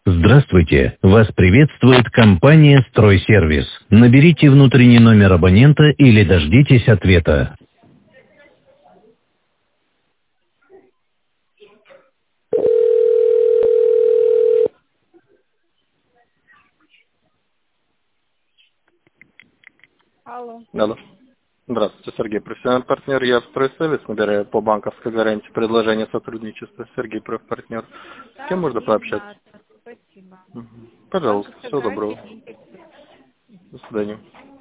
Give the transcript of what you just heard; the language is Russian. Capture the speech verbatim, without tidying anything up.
Здравствуйте! Вас приветствует компания «Стройсервис». Наберите внутренний номер абонента или дождитесь ответа. Алло. Алло. Здравствуйте, Сергей, профессиональный партнер. Я в «Стройсервис» набираю по банковской гарантии предложение сотрудничества. Сергей, профпартнер. С кем Да, можно не пообщаться? надо. Спасибо. Мгм. Пожалуйста, Банковская всего доброго. гарантия не интересует. До свидания.